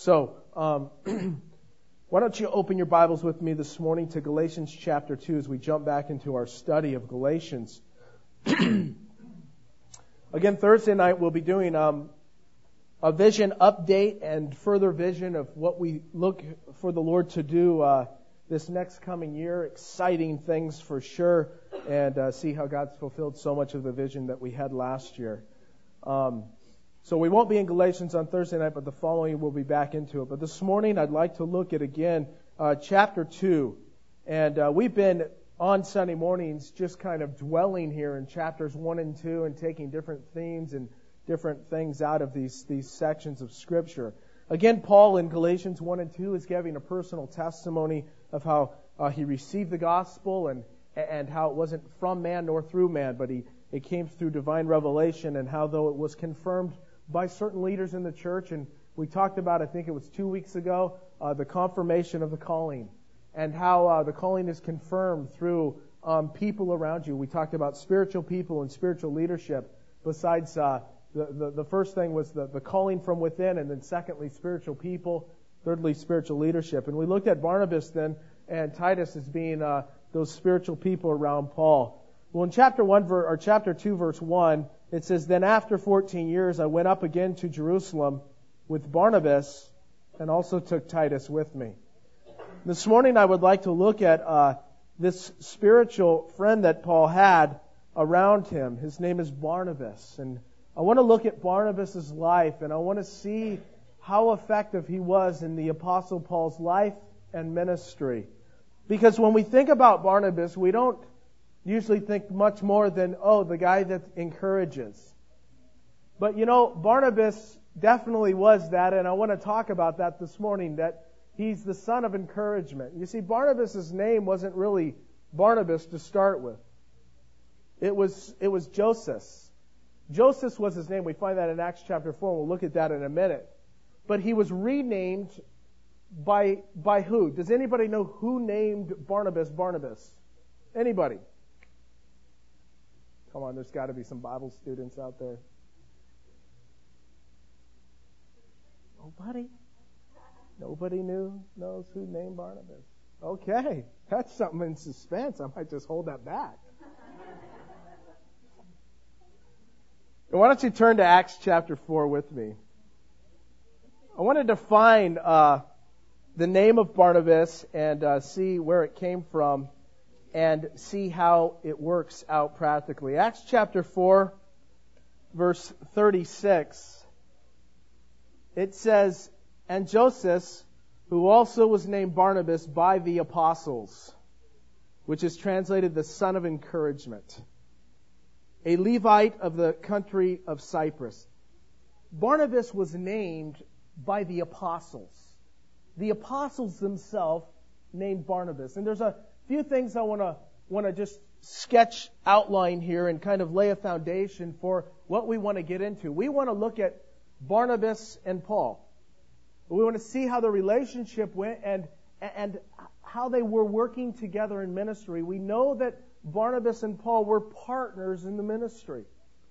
So, why don't you open your Bibles with me this morning to Galatians chapter 2 as we jump back into our study of Galatians. Again, Thursday night we'll be doing a vision update and further vision of what we look for the Lord to do this next coming year. Exciting things for sure, and see how God's fulfilled so much of the vision that we had last year. So we won't be in Galatians on Thursday night, but the following we'll be back into it. But this morning I'd like to look at again chapter 2. And we've been on Sunday mornings just kind of dwelling here in chapters 1 and 2 and taking different themes and different things out of these sections of Scripture. Again, Paul in Galatians 1 and 2 is giving a personal testimony of how he received the gospel and how it wasn't from man nor through man, but it came through divine revelation, and how though it was confirmed by certain leaders in the church. And we talked about, I think it was 2 weeks ago, the confirmation of the calling, and how the calling is confirmed through people around you. We talked about spiritual people and spiritual leadership. Besides, the first thing was the calling from within, and then secondly, spiritual people, thirdly, spiritual leadership. And we looked at Barnabas then and Titus as being those spiritual people around Paul. Well, in chapter 2, verse 1, it says, "Then after 14 years I went up again to Jerusalem with Barnabas, and also took Titus with me." This morning I would like to look at this spiritual friend that Paul had around him. His name is Barnabas. And I want to look at Barnabas' life, and I want to see how effective he was in the Apostle Paul's life and ministry. Because when we think about Barnabas, we don't usually think much more than, the guy that encourages. But Barnabas definitely was that, and I want to talk about that this morning, that he's the son of encouragement. You see, Barnabas' name wasn't really Barnabas to start with. It was Joseph. Joseph was his name. We find that in Acts chapter 4. We'll look at that in a minute. But he was renamed by who? Does anybody know who named Barnabas Barnabas? Anybody? Come on, there's got to be some Bible students out there. Nobody knows who named Barnabas. Okay, that's something in suspense. I might just hold that back. Why don't you turn to Acts chapter 4 with me? I want to define the name of Barnabas and see where it came from and see how it works out practically. Acts chapter 4, verse 36, it says, "And Joseph, who also was named Barnabas by the apostles," which is translated the son of encouragement, "a Levite of the country of Cyprus." Barnabas was named by the apostles. The apostles themselves named Barnabas. And there's a few things I want to just sketch outline here and kind of lay a foundation for what we want to get into. We want to look at Barnabas and Paul. We want to see how the relationship went and how they were working together in ministry. We know that Barnabas and Paul were partners in the ministry.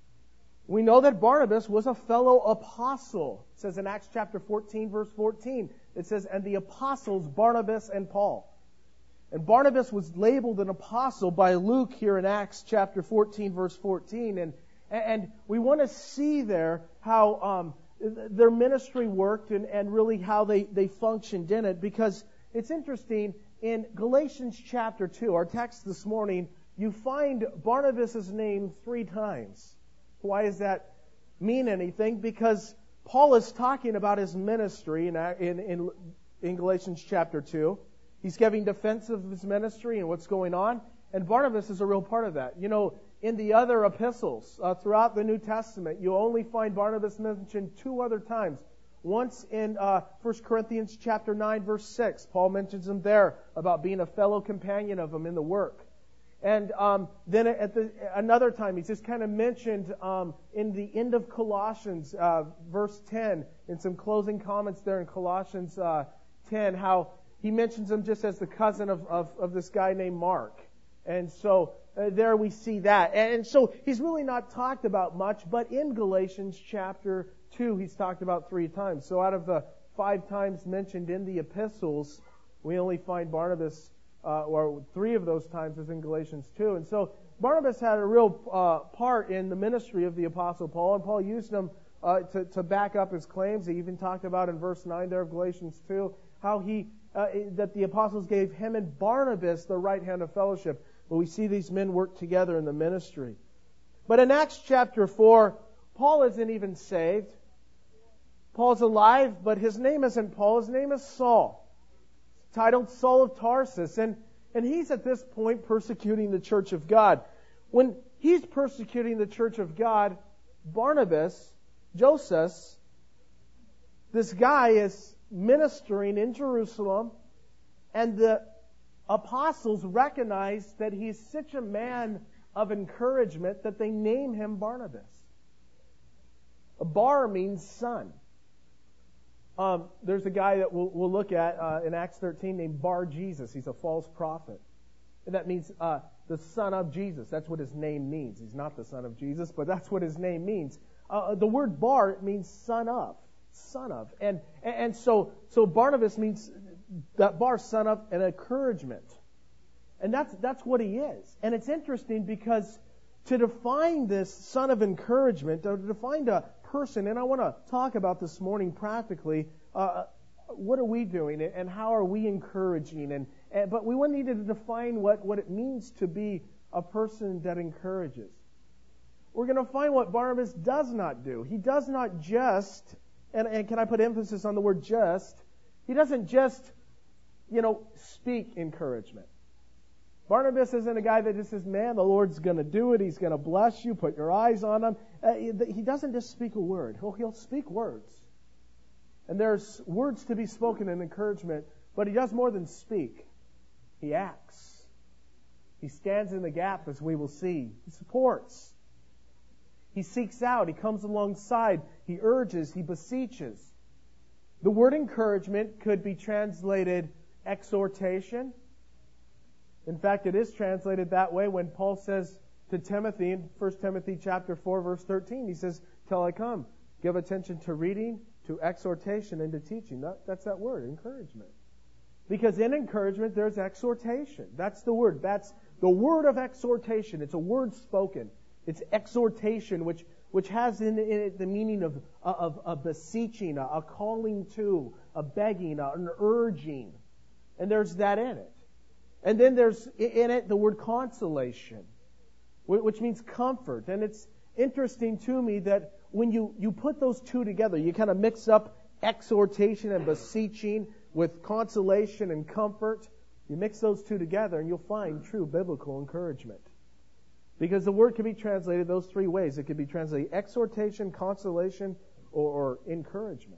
We know that Barnabas was a fellow apostle. It says in Acts chapter 14, verse 14, it says, "And the apostles Barnabas and Paul." And Barnabas was labeled an apostle by Luke here in Acts chapter 14, verse 14. And we want to see there how their ministry worked and really how they functioned in it. Because it's interesting, in Galatians chapter 2, our text this morning, you find Barnabas' name 3 times. Why does that mean anything? Because Paul is talking about his ministry in Galatians chapter 2. He's giving defense of his ministry and what's going on. And Barnabas is a real part of that. In the other epistles throughout the New Testament, you only find Barnabas mentioned 2 other times. Once in 1 Corinthians chapter 9, verse 6. Paul mentions him there about being a fellow companion of him in the work. And then another time, he's just kind of mentioned in the end of Colossians, verse 10, in some closing comments there in Colossians 10, how he mentions him just as the cousin of this guy named Mark. And so there we see that. And so he's really not talked about much, but in Galatians chapter 2, he's talked about 3 times. So out of the 5 times mentioned in the epistles, we only find Barnabas, or 3 of those times is in Galatians 2. And so Barnabas had a real part in the ministry of the Apostle Paul, and Paul used him to back up his claims. He even talked about in verse 9 there of Galatians 2 how that the apostles gave him and Barnabas the right hand of fellowship. But we see these men work together in the ministry. But in Acts chapter 4, Paul isn't even saved. Paul's alive, but his name isn't Paul. His name is Saul, titled Saul of Tarsus. And he's at this point persecuting the church of God. When he's persecuting the church of God, Barnabas, Joseph, this guy is ministering in Jerusalem, and the apostles recognize that he's such a man of encouragement that they name him Barnabas. Bar means son. There's a guy that we'll look at in Acts 13 named Bar Jesus. He's a false prophet. And that means the son of Jesus. That's what his name means. He's not the son of Jesus, but that's what his name means. The word bar, it means son of. Son of. And so Barnabas means that bar, son of, an encouragement. And that's what he is. And it's interesting because to define this son of encouragement, or to define a person, and I want to talk about this morning practically, what are we doing and how are we encouraging? But we need to define what it means to be a person that encourages. We're going to find what Barnabas does not do. He does not just, and can I put emphasis on the word just, he doesn't just, speak encouragement. Barnabas isn't a guy that just says, man, the Lord's going to do it. He's going to bless you. Put your eyes on him. He doesn't just speak a word. He'll speak words. And there's words to be spoken in encouragement, but he does more than speak. He acts. He stands in the gap, as we will see. He supports. He seeks out. He comes alongside. He urges. He beseeches. The word encouragement could be translated exhortation. In fact, it is translated that way when Paul says to Timothy in 1 Timothy chapter 4, verse 13, he says, till I come, give attention to reading, to exhortation, and to teaching. That's that word, encouragement. Because in encouragement, there's exhortation. That's the word. That's the word of exhortation. It's a word spoken. It's exhortation, which has in it the meaning of a beseeching, a calling to, a begging, an urging. And there's that in it. And then there's in it the word consolation, which means comfort. And it's interesting to me that when you put those two together, you kind of mix up exhortation and beseeching with consolation and comfort. You mix those two together and you'll find true biblical encouragement. Because the word can be translated those 3 ways. It could be translated exhortation, consolation, or encouragement.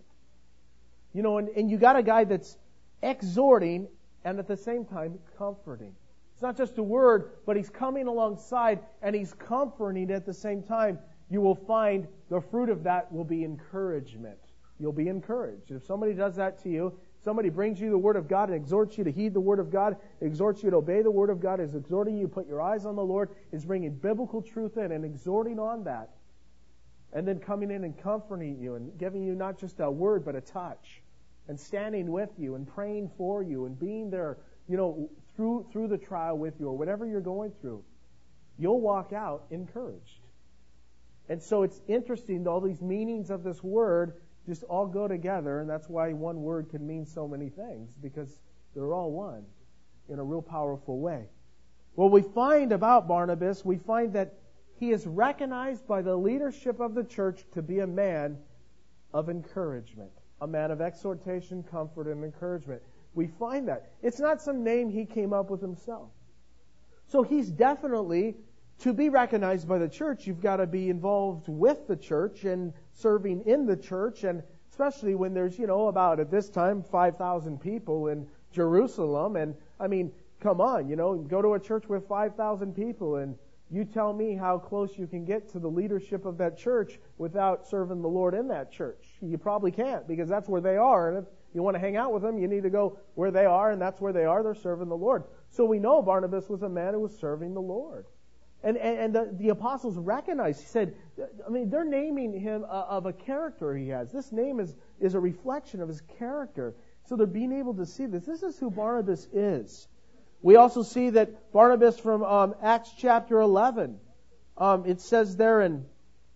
And you got a guy that's exhorting and at the same time comforting. It's not just a word, but he's coming alongside and he's comforting at the same time. You will find the fruit of that will be encouragement. You'll be encouraged. If somebody does that to you, somebody brings you the Word of God and exhorts you to heed the Word of God, exhorts you to obey the Word of God, is exhorting you to put your eyes on the Lord, is bringing biblical truth in and exhorting on that, and then coming in and comforting you and giving you not just a word but a touch, and standing with you and praying for you and being there, through the trial with you or whatever you're going through, you'll walk out encouraged. And so it's interesting that all these meanings of this word just all go together, and that's why one word can mean so many things, because they're all one in a real powerful way. What we find about Barnabas, we find that he is recognized by the leadership of the church to be a man of encouragement, a man of exhortation, comfort, and encouragement. We find that. It's not some name he came up with himself. So he's definitely, to be recognized by the church, you've got to be involved with the church and serving in the church, and especially when there's, about at this time, 5,000 people in Jerusalem. And, come on, go to a church with 5,000 people and you tell me how close you can get to the leadership of that church without serving the Lord in that church. You probably can't, because that's where they are. And if you want to hang out with them, you need to go where they are, and that's where they are. They're serving the Lord. So we know Barnabas was a man who was serving the Lord. And the apostles recognized, he said, they're naming him of a character he has. This name is a reflection of his character. So they're being able to see this. This is who Barnabas is. We also see that Barnabas from Acts chapter 11, it says there in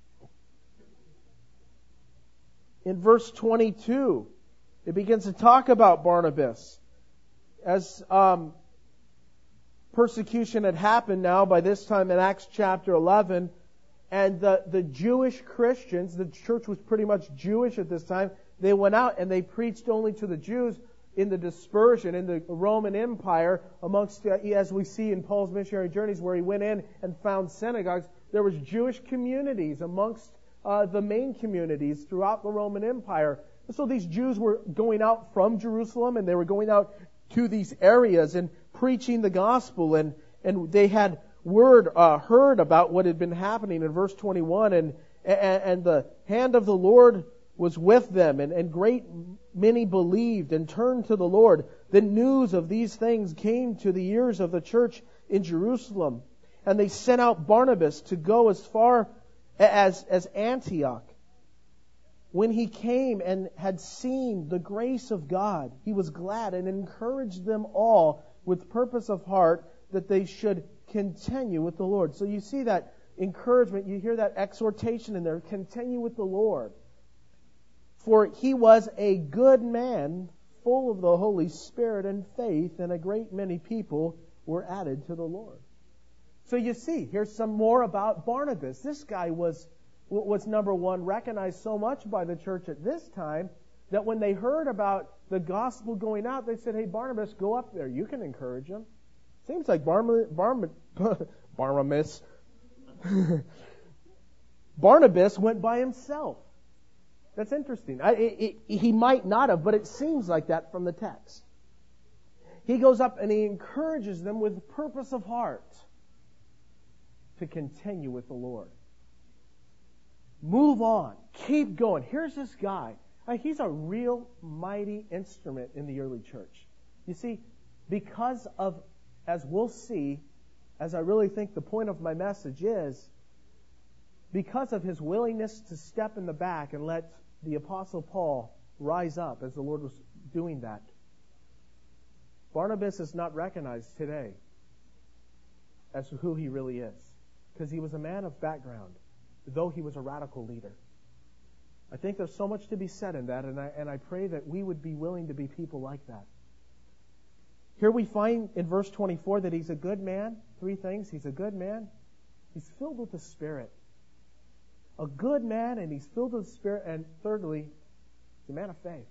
verse 22, it begins to talk about Barnabas. As persecution had happened now by this time in Acts chapter 11, and the Jewish Christians, the church was pretty much Jewish at this time, they went out and they preached only to the Jews in the dispersion, in the Roman Empire, amongst, as we see in Paul's missionary journeys, where he went in and found synagogues. There was Jewish communities amongst the main communities throughout the Roman Empire. And so these Jews were going out from Jerusalem, and they were going out to these areas and preaching the gospel, and they had heard about what had been happening in verse 21, and the hand of the Lord was with them, and great many believed and turned to the Lord. The news of these things came to the ears of the church in Jerusalem, and they sent out Barnabas to go as far as Antioch. When he came and had seen the grace of God, he was glad and encouraged them all with purpose of heart that they should continue with the Lord. So you see that encouragement, you hear that exhortation in there, continue with the Lord. For he was a good man, full of the Holy Spirit and faith, and a great many people were added to the Lord. So you see, here's some more about Barnabas. This guy was number one, recognized so much by the church at this time that when they heard about the gospel going out, they said, hey, Barnabas, go up there. You can encourage him. Seems like Barnabas went by himself. That's interesting. He might not have, but it seems like that from the text. He goes up and he encourages them with purpose of heart to continue with the Lord. Move on. Keep going. Here's this guy. He's a real mighty instrument in the early church. You see, because of, as we'll see, as I really think the point of my message is, because of his willingness to step in the back and let the Apostle Paul rise up as the Lord was doing that, Barnabas is not recognized today as who he really is, because he was a man of background, though he was a radical leader. I think there's so much to be said in that, and I pray that we would be willing to be people like that. Here we find in verse 24 that he's a good man. 3 things. He's a good man. He's filled with the Spirit. A good man, and he's filled with the Spirit. And thirdly, he's a man of faith.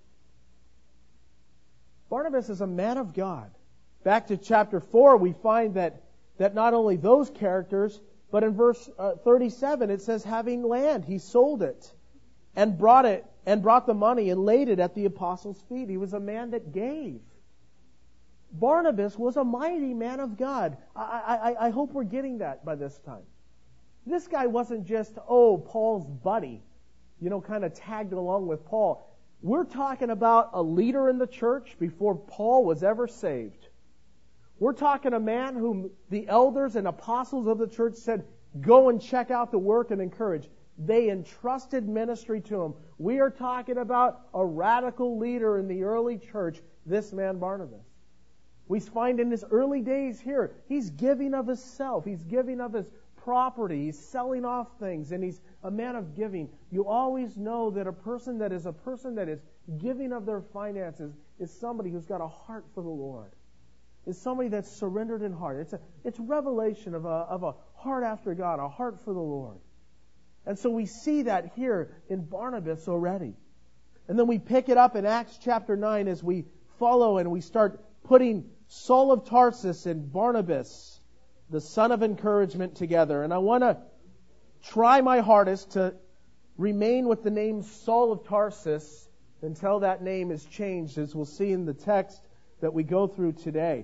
Barnabas is a man of God. Back to chapter 4, we find that not only those characters, but in verse 37, it says, having land, he sold it and brought the money and laid it at the apostles' feet. He was a man that gave. Barnabas was a mighty man of God. I hope we're getting that by this time. This guy wasn't just, Paul's buddy, kind of tagged along with Paul. We're talking about a leader in the church before Paul was ever saved. We're talking a man whom the elders and apostles of the church said, go and check out the work and encourage. They entrusted ministry to him. We are talking about a radical leader in the early church, this man Barnabas. We find in his early days here, he's giving of himself. He's giving of his property. He's selling off things, and he's a man of giving. You always know that a person that is giving of their finances is somebody who's got a heart for the Lord. Is somebody that's surrendered in heart. It's revelation of a heart after God, a heart for the Lord. And so we see that here in Barnabas already. And then we pick it up in Acts chapter 9 as we follow and we start putting Saul of Tarsus and Barnabas, the son of encouragement, together. And I want to try my hardest to remain with the name Saul of Tarsus until that name is changed, as we'll see in the text that we go through today.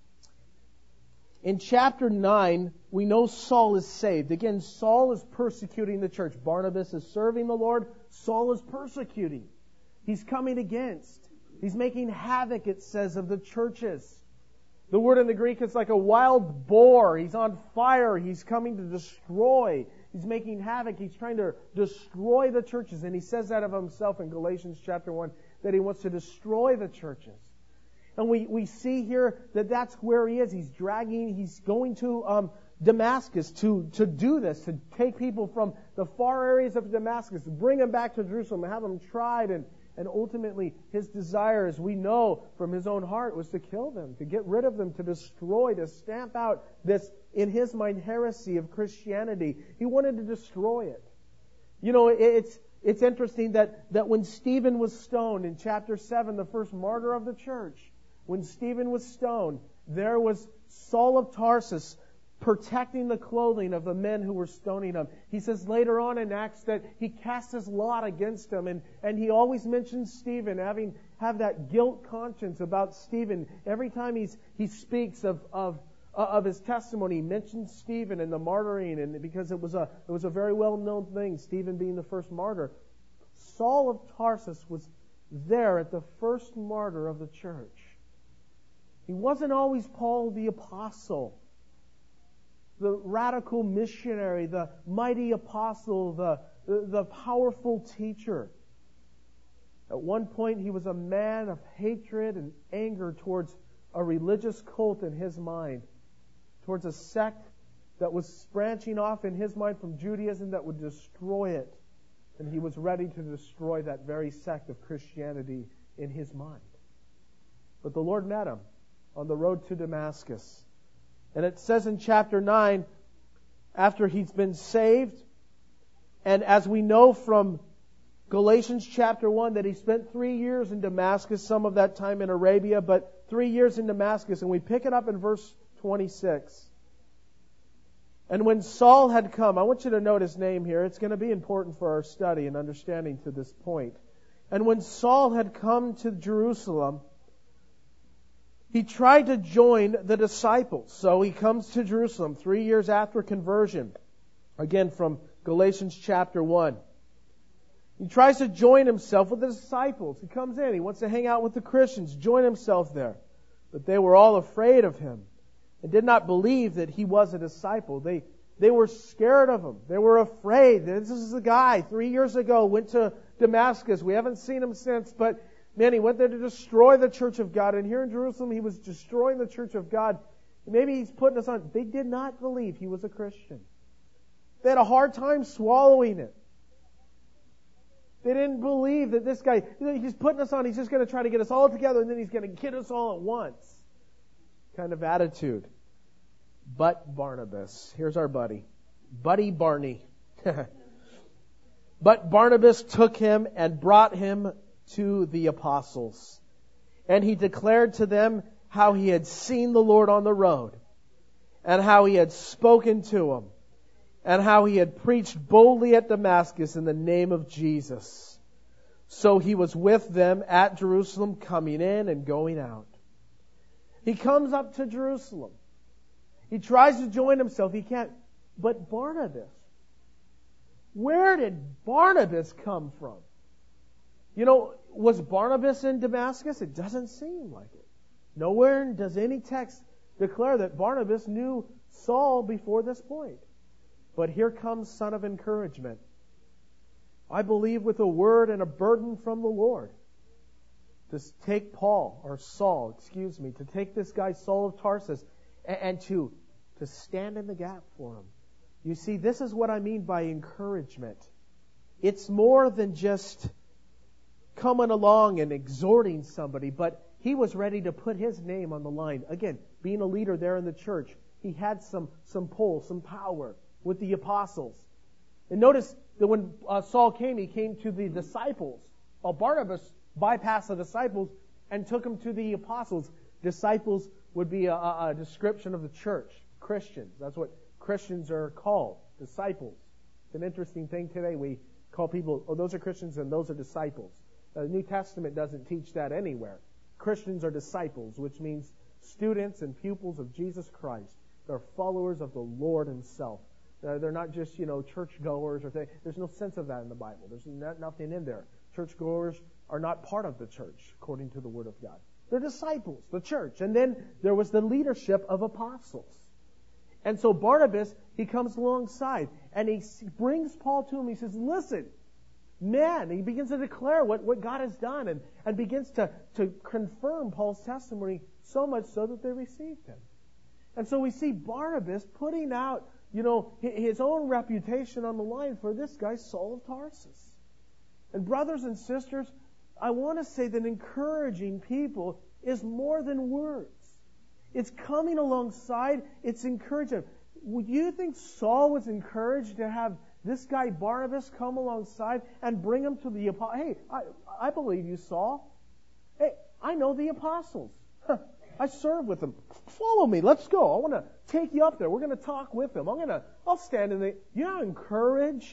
In chapter 9, we know Saul is saved. Again, Saul is persecuting the church. Barnabas is serving the Lord. Saul is persecuting. He's coming against. He's making havoc, it says, of the churches. The word in the Greek is like a wild boar. He's on fire. He's coming to destroy. He's making havoc. He's trying to destroy the churches. And he says that of himself in Galatians chapter 1, that he wants to destroy the churches. And we see here that that's where he is. He's going to Damascus to do this, to take people from the far areas of Damascus, to bring them back to Jerusalem and have them tried. And ultimately, his desire, as we know from his own heart, was to kill them, to get rid of them, to destroy, to stamp out this, in his mind, heresy of Christianity. He wanted to destroy it. You know, it's interesting that when Stephen was stoned in chapter 7, the first martyr of the church, when Stephen was stoned, there was Saul of Tarsus protecting the clothing of the men who were stoning him. He says later on in Acts that he cast his lot against him, and he always mentions Stephen, have that guilt conscience about Stephen. Every time he speaks of his testimony, he mentions Stephen and the martyring, and because it was a very well known thing, Stephen being the first martyr. Saul of Tarsus was there at the first martyr of the church. He wasn't always Paul the apostle, the radical missionary, the mighty apostle, the powerful teacher. At one point, he was a man of hatred and anger towards a religious cult in his mind, towards a sect that was branching off in his mind from Judaism that would destroy it. And he was ready to destroy that very sect of Christianity in his mind. But the Lord met him on the road to Damascus. And it says in chapter 9, after he's been saved, and as we know from Galatians chapter 1, that he spent 3 years in Damascus, some of that time in Arabia, but 3 years in Damascus. And we pick it up in verse 26. And when Saul had come, I want you to note his name here. It's going to be important for our study and understanding to this point. And when Saul had come to Jerusalem, he tried to join the disciples. So he comes to Jerusalem 3 years after conversion. Again, from Galatians chapter 1. He tries to join himself with the disciples. He comes in. He wants to hang out with the Christians, join himself there. But they were all afraid of him and did not believe that he was a disciple. They were scared of him. They were afraid. This is the guy 3 years ago went to Damascus. We haven't seen him since, but man, he went there to destroy the church of God. And here in Jerusalem, he was destroying the church of God. Maybe he's putting us on. They did not believe he was a Christian. They had a hard time swallowing it. They didn't believe that this guy, he's putting us on. He's just going to try to get us all together, and then he's going to get us all at once. Kind of attitude. But Barnabas, here's our buddy. Buddy Barney. But Barnabas took him and brought him to the apostles. And he declared to them how he had seen the Lord on the road, and how he had spoken to him, and how he had preached boldly at Damascus in the name of Jesus. So he was with them at Jerusalem, coming in and going out. He comes up to Jerusalem. He tries to join himself. He can't. But Barnabas, where did Barnabas come from? You know, was Barnabas in Damascus? It doesn't seem like it. Nowhere does any text declare that Barnabas knew Saul before this point. But here comes son of encouragement. I believe with a word and a burden from the Lord to take to take this guy Saul of Tarsus and to stand in the gap for him. You see, this is what I mean by encouragement. It's more than just coming along and exhorting somebody, but he was ready to put his name on the line. Again, being a leader there in the church, he had some pull, some power with the apostles. And notice that when Saul came, he came to the disciples. While Barnabas bypassed the disciples and took them to the apostles. Disciples would be a description of the church. Christians. That's what Christians are called. Disciples. It's an interesting thing today. We call people, those are Christians and those are disciples. The New Testament doesn't teach that anywhere. Christians are disciples, which means students and pupils of Jesus Christ. They're followers of the Lord Himself. They're not just, churchgoers or things. There's no sense of that in the Bible. There's nothing in there. Churchgoers are not part of the church, according to the Word of God. They're disciples, the church. And then there was the leadership of apostles. And so Barnabas, he comes alongside and he brings Paul to him. He says, listen, man, he begins to declare what God has done and begins to confirm Paul's testimony, so much so that they received him. And so we see Barnabas putting out, his own reputation on the line for this guy, Saul of Tarsus. And brothers and sisters, I want to say that encouraging people is more than words. It's coming alongside, it's encouraging. Would you think Saul was encouraged to have this guy Barnabas come alongside and bring him to the apostles? Hey, I believe you, Saul. Hey, I know the apostles. I serve with them. Follow me. Let's go. I want to take you up there. We're going to talk with them. I'll stand in the... You know how encouraged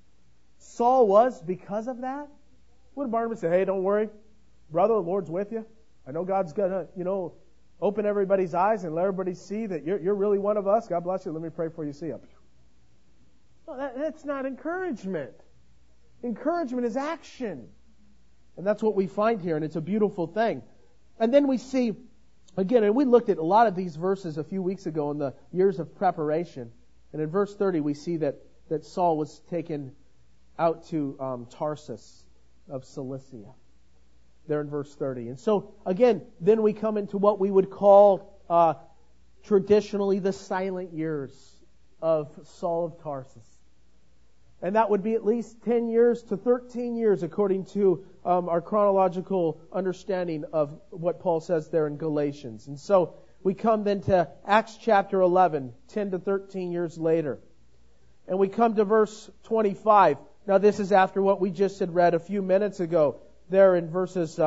Saul was because of that? What did Barnabas say? Hey, don't worry. Brother, the Lord's with you. I know God's going to, open everybody's eyes and let everybody see that you're really one of us. God bless you. Let me pray for you. See you. No, that's not encouragement. Encouragement is action. And that's what we find here, and it's a beautiful thing. And then we see, again, and we looked at a lot of these verses a few weeks ago in the years of preparation. And in verse 30, we see that Saul was taken out to Tarsus of Cilicia. There in verse 30. And so, again, then we come into what we would call traditionally the silent years of Saul of Tarsus. And that would be at least 10 years to 13 years according to our chronological understanding of what Paul says there in Galatians. And so we come then to Acts chapter 11, 10 to 13 years later. And we come to verse 25. Now this is after what we just had read a few minutes ago, there in verses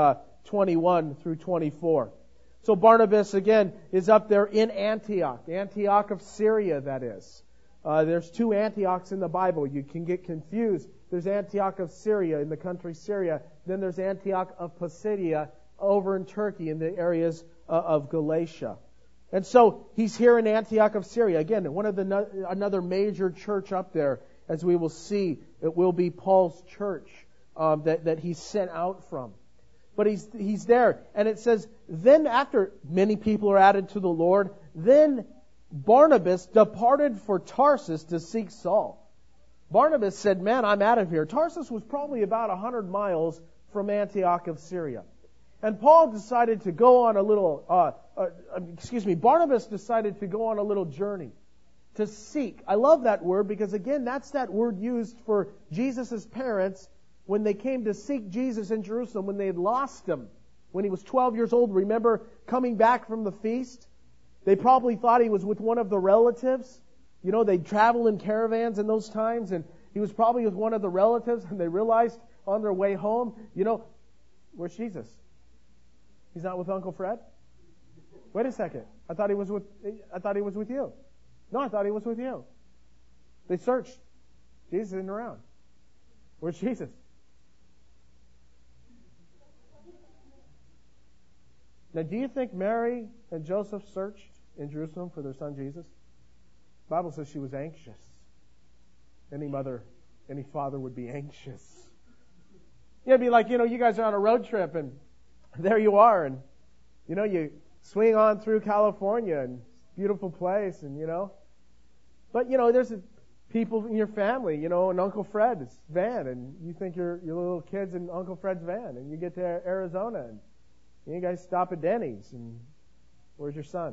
21 through 24. So Barnabas, again, is up there in Antioch of Syria, that is. There's two Antiochs in the Bible. You can get confused. There's Antioch of Syria in the country Syria. Then there's Antioch of Pisidia over in Turkey in the areas of Galatia. And so he's here in Antioch of Syria. Again, another major church up there. As we will see, it will be Paul's church that he's sent out from. But he's there. And it says, then after many people are added to the Lord, then Barnabas departed for Tarsus to seek Saul. Barnabas said, man, I'm out of here. Tarsus was probably about 100 miles from Antioch of Syria. And Paul decided to go on a little, Barnabas decided to go on a little journey to seek. I love that word because, again, that's that word used for Jesus' parents when they came to seek Jesus in Jerusalem, when they had lost him. When he was 12 years old, remember coming back from the feast? They probably thought he was with one of the relatives. They'd travel in caravans in those times, and he was probably with one of the relatives, and they realized on their way home, where's Jesus? He's not with Uncle Fred? Wait a second. I thought he was with you. No, I thought he was with you. They searched. Jesus isn't around. Where's Jesus? Now, do you think Mary and Joseph searched in Jerusalem for their son Jesus? The Bible says she was anxious. Any mother, any father would be anxious. It'd be like, you guys are on a road trip and there you are and, you swing on through California and beautiful place and, but, there's people in your family, and Uncle Fred's van and you think your little kid's in Uncle Fred's van and you get to Arizona and you guys stop at Denny's and where's your son?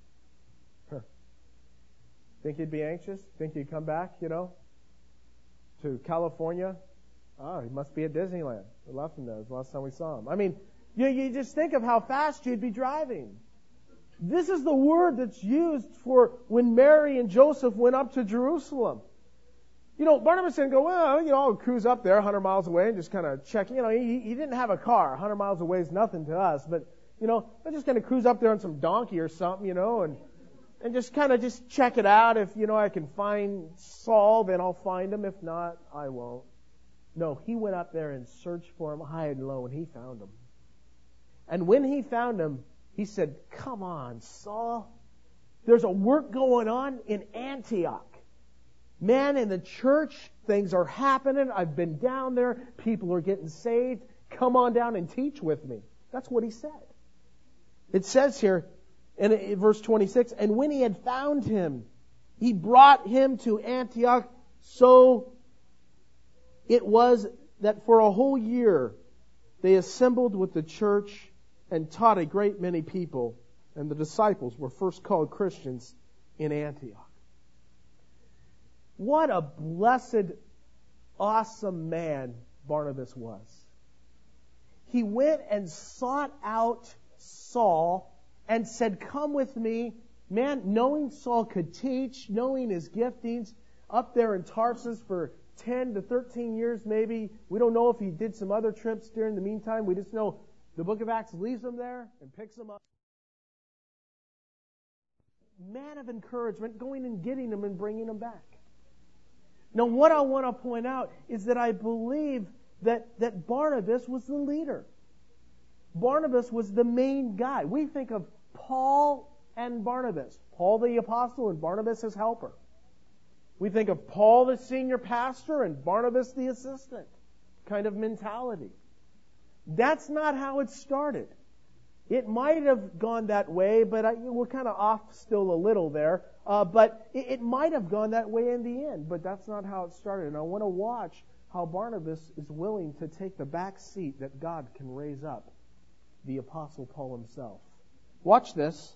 Think he'd be anxious? Think he'd come back, to California? Oh, he must be at Disneyland. We left him there. It was the last time we saw him. I mean, you just think of how fast you'd be driving. This is the word that's used for when Mary and Joseph went up to Jerusalem. Barnabas didn't go, well, I'll cruise up there 100 miles away and just kind of check. He didn't have a car. 100 miles away is nothing to us. But, I'm just going to cruise up there on some donkey or something, and just kind of just check it out. If, I can find Saul, then I'll find him. If not, I won't. No, he went up there and searched for him high and low, and he found him. And when he found him, he said, come on, Saul. There's a work going on in Antioch. Man, in the church, things are happening. I've been down there. People are getting saved. Come on down and teach with me. That's what he said. It says here in verse 26, and when he had found him, He brought him to Antioch. So it was that for a whole year they assembled with the church and taught a great many people, and the disciples were first called Christians in Antioch. What a blessed, awesome man Barnabas was. He went and sought out Saul and said, "Come with me." Man, knowing Saul could teach, knowing his giftings, up there in Tarsus for 10 to 13 years maybe. We don't know if he did some other trips during the meantime. We just know the book of Acts leaves him there and picks him up. Man of encouragement, going and getting him and bringing him back. Now, what I want to point out is that I believe that Barnabas was the leader. Barnabas was the main guy. We think of Paul and Barnabas. Paul the apostle and Barnabas his helper. We think of Paul the senior pastor and Barnabas the assistant kind of mentality. That's not how it started. It might have gone that way, but we're kind of off still a little there. But it might have gone that way in the end, but that's not how it started. And I want to watch how Barnabas is willing to take the back seat that God can raise up the Apostle Paul himself. Watch this.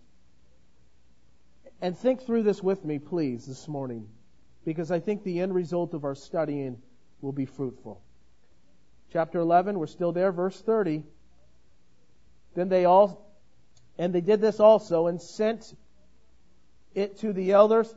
And think through this with me, please, this morning, because I think the end result of our studying will be fruitful. Chapter 11, we're still there, verse 30. Then they did this also and sent it to the elders,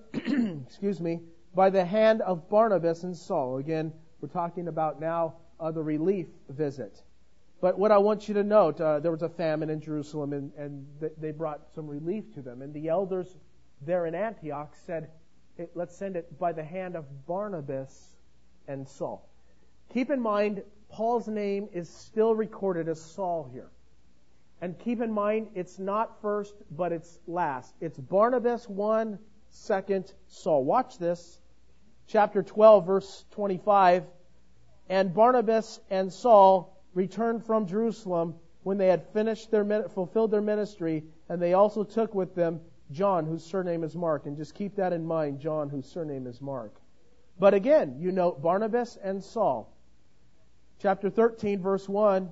by the hand of Barnabas and Saul. Again, we're talking about now the relief visit. But what I want you to note, there was a famine in Jerusalem, and they brought some relief to them. And the elders there in Antioch said, "Hey, let's send it by the hand of Barnabas and Saul." Keep in mind, Paul's name is still recorded as Saul here. And keep in mind, it's not first, but it's last. It's Barnabas 1, second Saul. Watch this. Chapter 12, verse 25. And Barnabas and Saul returned from Jerusalem when they had fulfilled their ministry, and they also took with them John, whose surname is Mark. And just keep that in mind, John, whose surname is Mark. But again, you note Barnabas and Saul. Chapter 13, verse 1.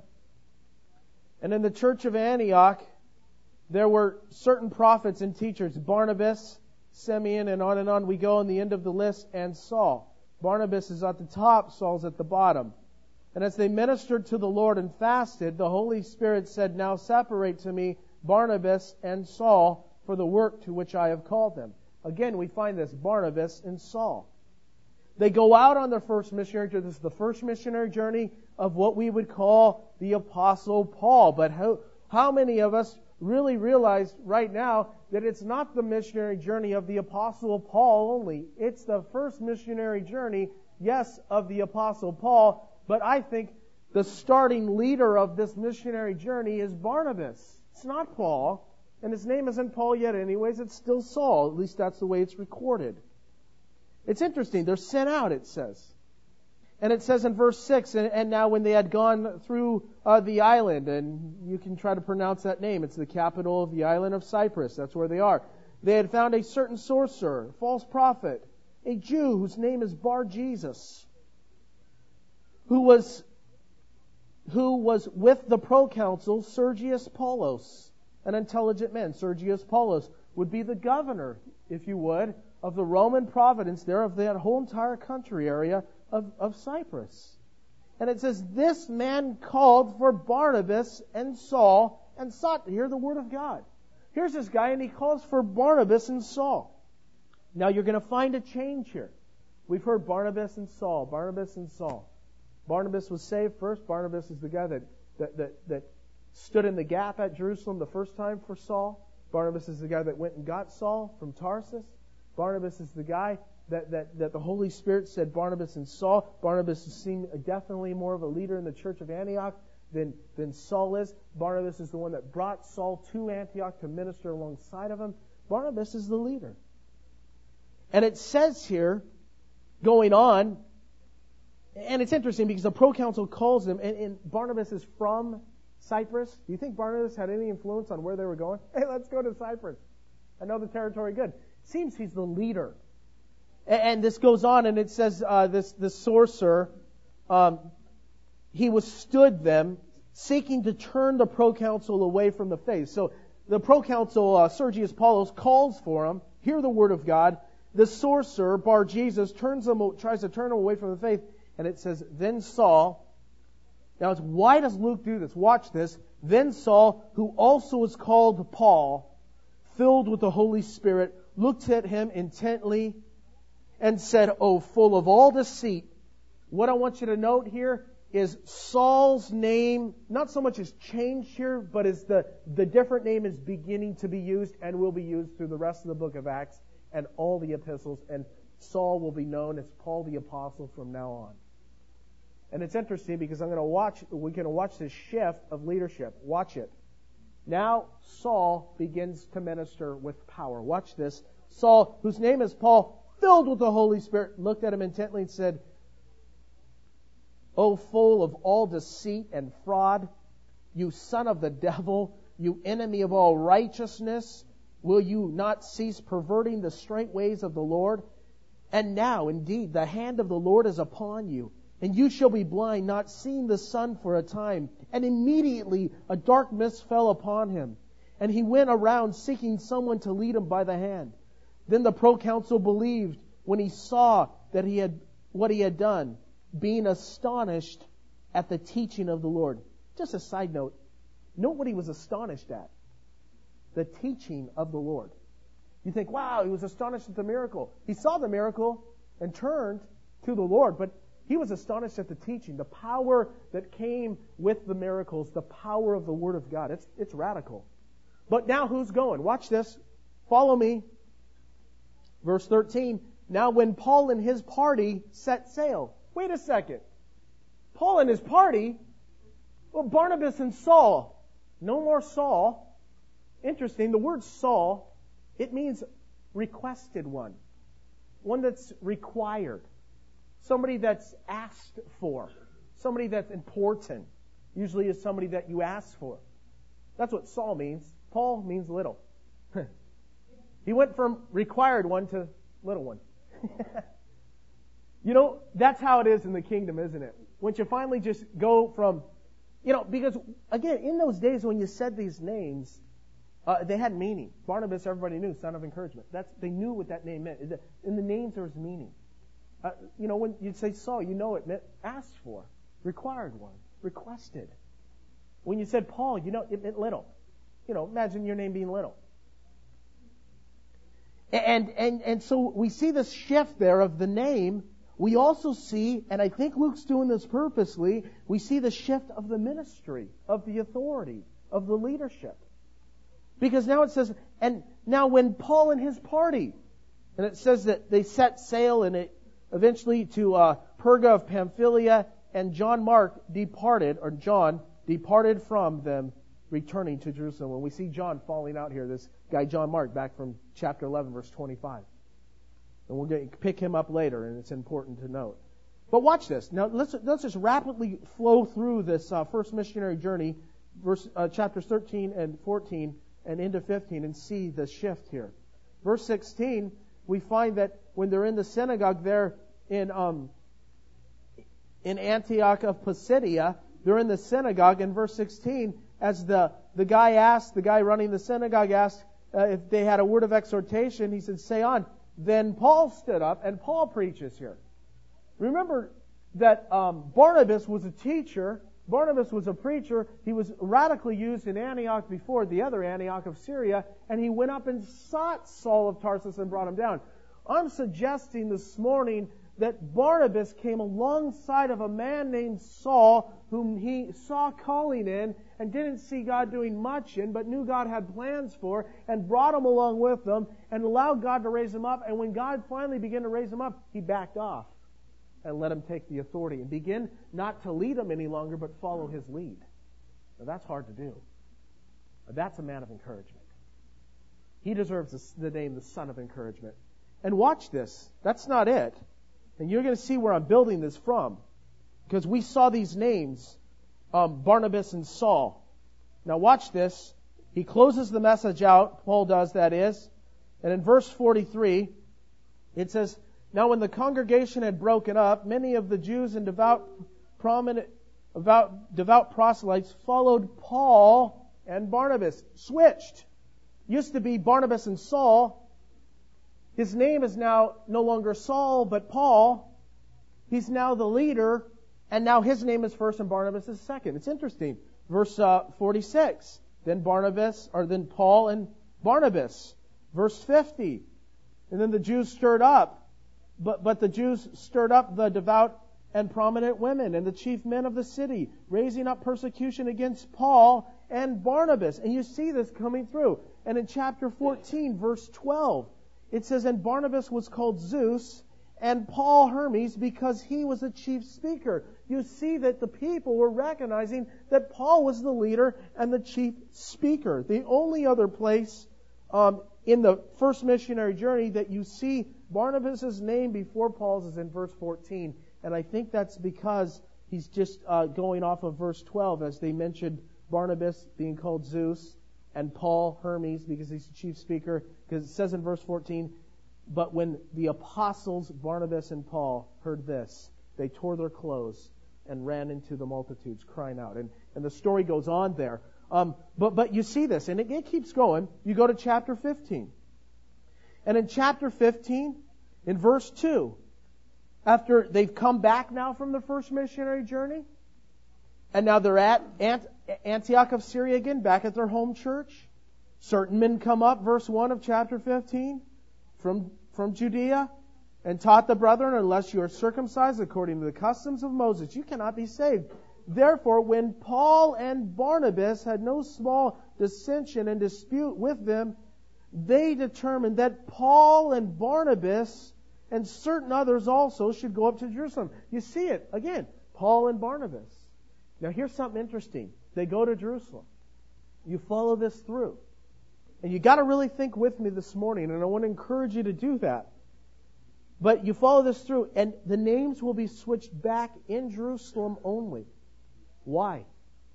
And in the church of Antioch, there were certain prophets and teachers, Barnabas, Simeon, and on we go in the end of the list, and Saul. Barnabas is at the top, Saul's at the bottom. And as they ministered to the Lord and fasted, the Holy Spirit said, "Now separate to me Barnabas and Saul for the work to which I have called them." Again, we find this, Barnabas and Saul. They go out on their first missionary journey. This is the first missionary journey of what we would call the Apostle Paul. But how many of us really realize right now that it's not the missionary journey of the Apostle Paul only? It's the first missionary journey, yes, of the Apostle Paul, but I think the starting leader of this missionary journey is Barnabas. It's not Paul, and his name isn't Paul yet anyways. It's still Saul. At least that's the way it's recorded. It's interesting. They're sent out, it says. And it says in verse 6, and now when they had gone through the island, and you can try to pronounce that name, it's the capital of the island of Cyprus. That's where they are. They had found a certain sorcerer, false prophet, a Jew whose name is Bar-Jesus, who was with the proconsul Sergius Paulus, an intelligent man. Sergius Paulus would be the governor, if you would, of the Roman province there, of that whole entire country area of Cyprus. And it says, this man called for Barnabas and Saul and sought to hear the word of God. Here's this guy, and he calls for Barnabas and Saul. Now you're going to find a change here. We've heard Barnabas and Saul, Barnabas and Saul. Barnabas was saved first. Barnabas is the guy that stood in the gap at Jerusalem the first time for Saul. Barnabas is the guy that went and got Saul from Tarsus. Barnabas is the guy that the Holy Spirit said Barnabas and Saul. Barnabas seemed definitely more of a leader in the church of Antioch than Saul is. Barnabas is the one that brought Saul to Antioch to minister alongside of him. Barnabas is the leader. And it says here, going on, and it's interesting because the proconsul calls him, and Barnabas is from Cyprus. Do you think Barnabas had any influence on where they were going? Hey, let's go to Cyprus. I know the territory good. Seems he's the leader And this goes on, and it says this sorcerer, he withstood them, seeking to turn the proconsul away from the faith. So the proconsul, Sergius Paulus, calls for him, hear the word of God. The sorcerer, Bar-Jesus, tries to turn him away from the faith. And it says, then Saul, now why does Luke do this? Watch this. Then Saul, who also is called Paul, filled with the Holy Spirit, looked at him intently and said, "O full of all deceit." What I want you to note here is Saul's name, not so much is changed here, but is the different name is beginning to be used and will be used through the rest of the book of Acts and all the epistles. And Saul will be known as Paul the Apostle from now on. And it's interesting because we're going to watch this shift of leadership. Watch it. Now Saul begins to minister with power. Watch this. Saul, whose name is Paul, filled with the Holy Spirit, looked at him intently and said, "O full of all deceit and fraud, you son of the devil, you enemy of all righteousness, will you not cease perverting the straight ways of the Lord? And now, indeed, the hand of the Lord is upon you, and you shall be blind, not seeing the sun for a time." And immediately a dark mist fell upon him, and he went around seeking someone to lead him by the hand. Then the proconsul believed when he saw that what he had done, being astonished at the teaching of the Lord. Just a side note. Note what he was astonished at. The teaching of the Lord. You think, wow, he was astonished at the miracle. He saw the miracle and turned to the Lord, but he was astonished at the teaching, the power that came with the miracles, the power of the Word of God. It's radical. But now who's going? Watch this. Follow me. Verse 13. Now when Paul and his party set sail. Wait a second. Paul and his party? Well, Barnabas and Saul. No more Saul. Interesting. The word Saul, it means requested one. One that's required. Somebody that's asked for. Somebody that's important. Usually is somebody that you ask for. That's what Saul means. Paul means little. He went from required one to little one. You know, that's how it is in the kingdom, isn't it? Once you finally just go from, because, again, in those days when you said these names, they had meaning. Barnabas, everybody knew, son of encouragement. They knew what that name meant. In the names there was meaning. When you say Saul, it meant asked for, required one, requested. When you said Paul, it meant little. Imagine your name being little. And so we see this shift there of the name. We also see, and I think Luke's doing this purposely, we see the shift of the ministry, of the authority, of the leadership. Because now it says, and now when Paul and his party, and it says that they set sail and it eventually to Perga of Pamphylia, and John departed from them, returning to Jerusalem. When we see John falling out here, this guy John Mark, back from chapter 11, verse 25. And we're going to pick him up later, and it's important to note. But watch this. Now, let's just rapidly flow through this first missionary journey, chapters 13 and 14, and into 15, and see the shift here. Verse 16, we find that when they're in the synagogue there in Antioch of Pisidia, they're in the synagogue, in verse 16, as the guy running the synagogue asked if they had a word of exhortation, he said, "Say on." Then Paul stood up, and Paul preaches here. Remember that Barnabas was a teacher. Barnabas was a preacher. He was radically used in Antioch before, the other Antioch of Syria, and he went up and sought Saul of Tarsus and brought him down. I'm suggesting this morning that Barnabas came alongside of a man named Saul, whom he saw calling in and didn't see God doing much in, but knew God had plans for, and brought him along with them and allowed God to raise him up. And when God finally began to raise him up, he backed off and let him take the authority and begin not to lead him any longer, but follow his lead. Now that's hard to do. That's a man of encouragement. He deserves the name, the son of encouragement. And watch this. That's not it. And you're going to see where I'm building this from. Because we saw these names, Barnabas and Saul. Now watch this. He closes the message out. Paul does, that is. And in verse 43, it says, Now when the congregation had broken up, many of the Jews and devout proselytes followed Paul and Barnabas. Switched. Used to be Barnabas and Saul. His name is now no longer Saul, but Paul. He's now the leader, and now his name is first and Barnabas is second. It's interesting. Verse 46. Then Paul and Barnabas. Verse 50. And then the Jews stirred up. But the Jews stirred up the devout and prominent women and the chief men of the city, raising up persecution against Paul and Barnabas. And you see this coming through. And in chapter 14, verse 12, it says, And Barnabas was called Zeus, and Paul Hermes, because he was a chief speaker. You see that the people were recognizing that Paul was the leader and the chief speaker. The only other place in the first missionary journey that you see Barnabas' name before Paul's is in verse 14. And I think that's because he's just going off of verse 12 as they mentioned Barnabas being called Zeus and Paul Hermes because he's the chief speaker. Because it says in verse 14, But when the apostles Barnabas and Paul heard this, they tore their clothes and ran into the multitudes crying out. And the story goes on there. But you see this, and it keeps going. You go to chapter 15. And in chapter 15, in verse 2, after they've come back now from the first missionary journey, and now they're at Antioch of Syria again, back at their home church. Certain men come up, verse 1 of chapter 15, from Judea, and taught the brethren, unless you are circumcised according to the customs of Moses, you cannot be saved. Therefore, when Paul and Barnabas had no small dissension and dispute with them, they determined that Paul and Barnabas and certain others also should go up to Jerusalem. You see it, again, Paul and Barnabas. Now here's something interesting. They go to Jerusalem. You follow this through. And you got to really think with me this morning, and I want to encourage you to do that. But you follow this through, and the names will be switched back in Jerusalem only. Why?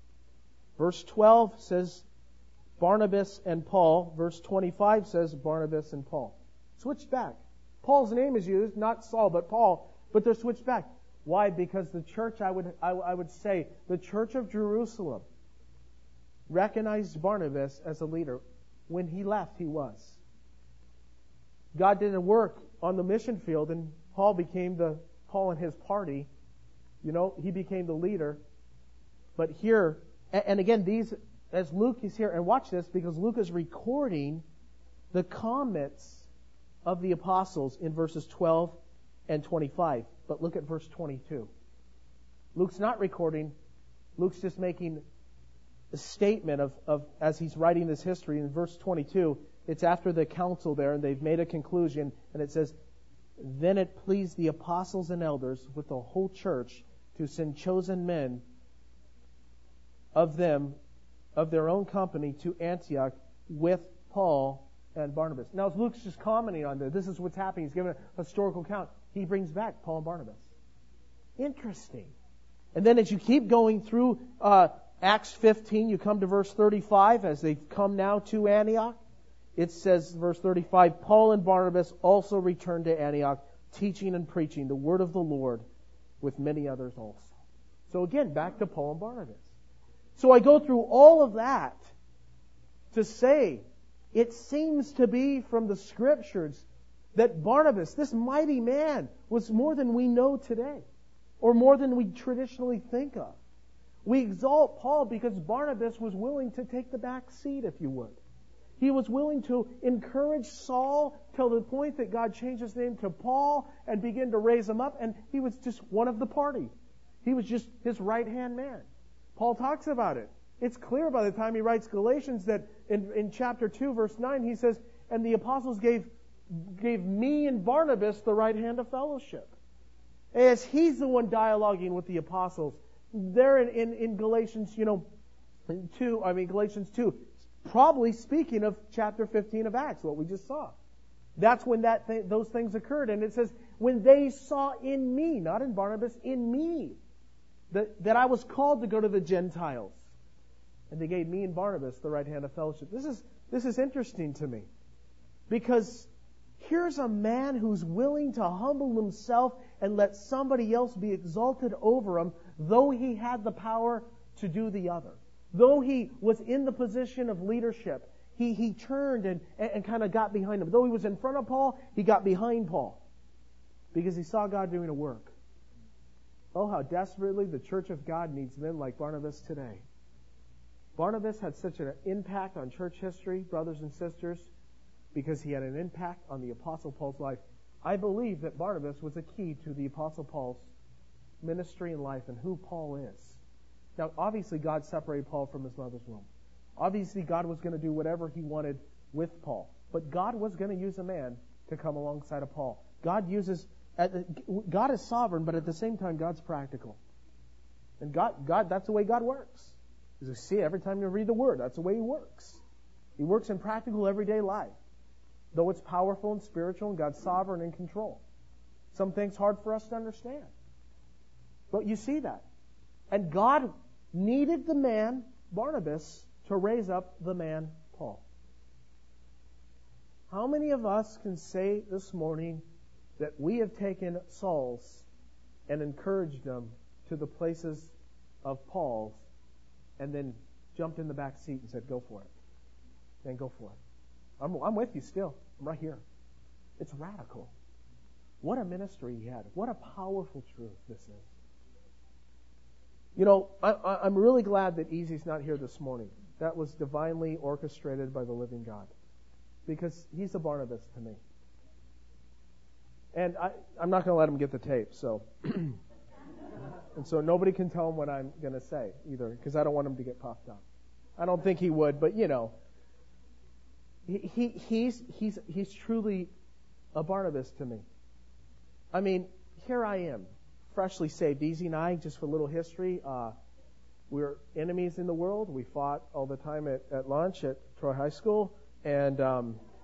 Verse 12 says Barnabas and Paul. Verse 25 says Barnabas and Paul. Switched back. Paul's name is used, not Saul, but Paul, but they're switched back. Why? Because the church, I would say, the church of Jerusalem recognized Barnabas as a leader. When he left, he was. God didn't work on the mission field, and Paul and his party, he became the leader. But here, and again, as Luke is here, and watch this, because Luke is recording the comments of the apostles in verses 12 and 25. But look at verse 22. Luke's not recording. Luke's just making a statement of as he's writing this history. In verse 22, it's after the council there, and they've made a conclusion, and it says, Then it pleased the apostles and elders with the whole church to send chosen men of their own company to Antioch with Paul and Barnabas. Now, as Luke's just commenting on this is what's happening. He's giving a historical account. He brings back Paul and Barnabas. Interesting. And then as you keep going through Acts 15, you come to verse 35, as they've come now to Antioch. It says, verse 35, Paul and Barnabas also returned to Antioch, teaching and preaching the word of the Lord with many others also. So again, back to Paul and Barnabas. So I go through all of that to say, it seems to be from the Scriptures that Barnabas, this mighty man, was more than we know today, or more than we traditionally think of. We exalt Paul because Barnabas was willing to take the back seat, if you would. He was willing to encourage Saul till the point that God changed his name to Paul and began to raise him up, and he was just one of the party. He was just his right-hand man. Paul talks about it. It's clear by the time he writes Galatians that in chapter 2, verse 9, he says, And the apostles gave me and Barnabas the right hand of fellowship. As he's the one dialoguing with the apostles. There in Galatians, Galatians 2, probably speaking of chapter 15 of Acts, what we just saw. That's when those things occurred. And it says, when they saw in me, not in Barnabas, in me, that I was called to go to the Gentiles. And they gave me and Barnabas the right hand of fellowship. This is interesting to me. Because here's a man who's willing to humble himself and let somebody else be exalted over him, though he had the power to do the other. Though he was in the position of leadership, he turned and kind of got behind him. Though he was in front of Paul, he got behind Paul because he saw God doing a work. Oh, how desperately the Church of God needs men like Barnabas today. Barnabas had such an impact on church history, brothers and sisters, because he had an impact on the Apostle Paul's life. I believe that Barnabas was a key to the Apostle Paul's ministry and life and who Paul is. Now, obviously, God separated Paul from his mother's womb. Obviously, God was going to do whatever he wanted with Paul. But God was going to use a man to come alongside of Paul. God is sovereign, but at the same time, God's practical. And God, that's the way God works. As you see, every time you read the Word, that's the way He works. He works in practical, everyday life. Though it's powerful and spiritual, and God's sovereign and in control. Some things hard for us to understand. But you see that. And God needed the man, Barnabas, to raise up the man, Paul. How many of us can say this morning that we have taken Saul's and encouraged them to the places of Paul's and then jumped in the back seat and said, go for it. Then go for it. I'm with you still. I'm right here. It's radical. What a ministry he had. What a powerful truth this is. You know, I'm really glad that Easy's not here this morning. That was divinely orchestrated by the living God. Because he's a Barnabas to me. And I'm not going to let him get the tape, so... And so nobody can tell him what I'm going to say either, because I don't want him to get puffed up. I don't think he would, but you know, he's truly a Barnabas to me. I mean, here I am, freshly saved. Easy and I, just for a little history, we're enemies in the world. We fought all the time at lunch at Troy High School, and I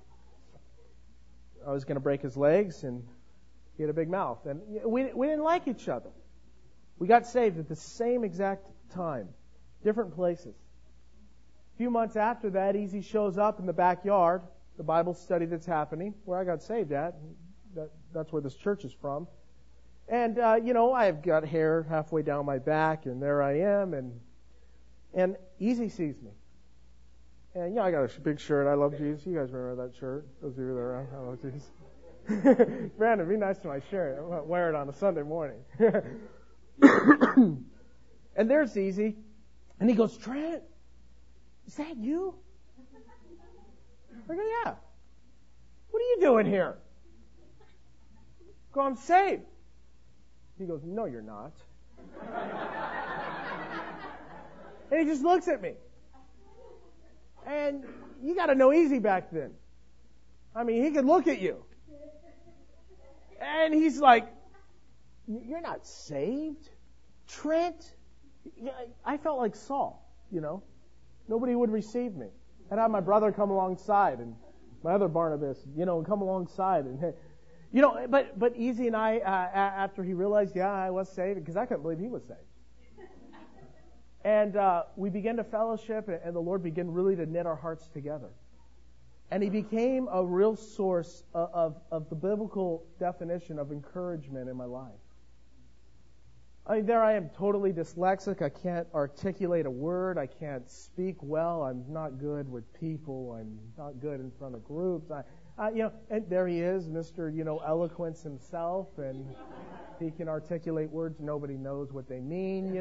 was going to break his legs, and he had a big mouth, and we didn't like each other. We got saved at the same exact time, different places. A few months after that, Easy shows up in the backyard, the Bible study that's happening, where I got saved at. That's where this church is from. And, I've got hair halfway down my back, and there I am, and Easy sees me. And, I got a big shirt. I love Jesus. You guys remember that shirt? Those of you that are around, I love Jesus. Brandon, be nice to my shirt. I'm going to wear it on a Sunday morning. And there's Easy. And he goes, Trent, is that you? I go, yeah. What are you doing here? I go, I'm saved. He goes, no, you're not. And he just looks at me. And you got to know Easy back then. I mean, he could look at you. And he's like, you're not saved? Trent? I felt like Saul, Nobody would receive me. I'd have my brother come alongside and my other Barnabas, come alongside. And, but Easy and I, after he realized, I was saved, because I couldn't believe he was saved. And we began to fellowship, and the Lord began really to knit our hearts together. And he became a real source of the biblical definition of encouragement in my life. I mean, there I am, totally dyslexic. I can't articulate a word. I can't speak well. I'm not good with people. I'm not good in front of groups. And there he is, Mr. Eloquence himself, and he can articulate words nobody knows what they mean.